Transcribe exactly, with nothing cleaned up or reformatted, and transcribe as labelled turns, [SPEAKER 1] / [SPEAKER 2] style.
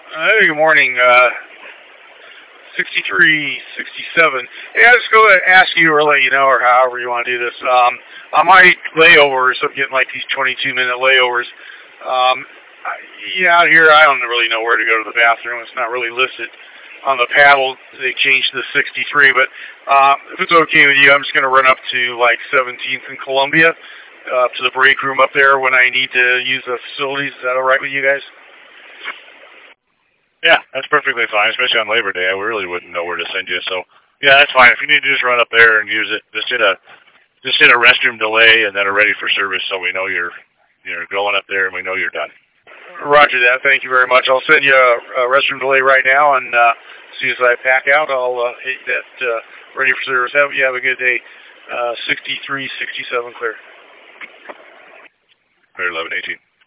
[SPEAKER 1] Hey, good morning. Uh, sixty-three, sixty-seven. Hey, I just go to ask you or let you know, or however you want to do this. Um, on my layovers, I'm getting like these twenty-two minute layovers. Um, I- yeah, out here, I don't really know where to go to the bathroom. It's not really listed on the paddle. They changed to sixty-three, but uh, if it's okay with you, I'm just going to run up to like seventeenth and Columbia, uh, to the break room up there when I need to use the facilities. Is that all right with you guys?
[SPEAKER 2] Yeah, that's perfectly fine, especially on Labor Day. I really wouldn't know where to send you, so yeah, that's fine. If you need to just run up there and use it, just hit a just hit a restroom delay and then a ready for service, so we know you're you're going up there and we know you're done.
[SPEAKER 1] Roger that. Thank you very much. I'll send you a, a restroom delay right now, and uh, as soon as I pack out, I'll uh, hit that uh, ready for service. Have you have a good day. Uh, sixty-three, sixty-seven clear.
[SPEAKER 2] Clear eleven eighteen.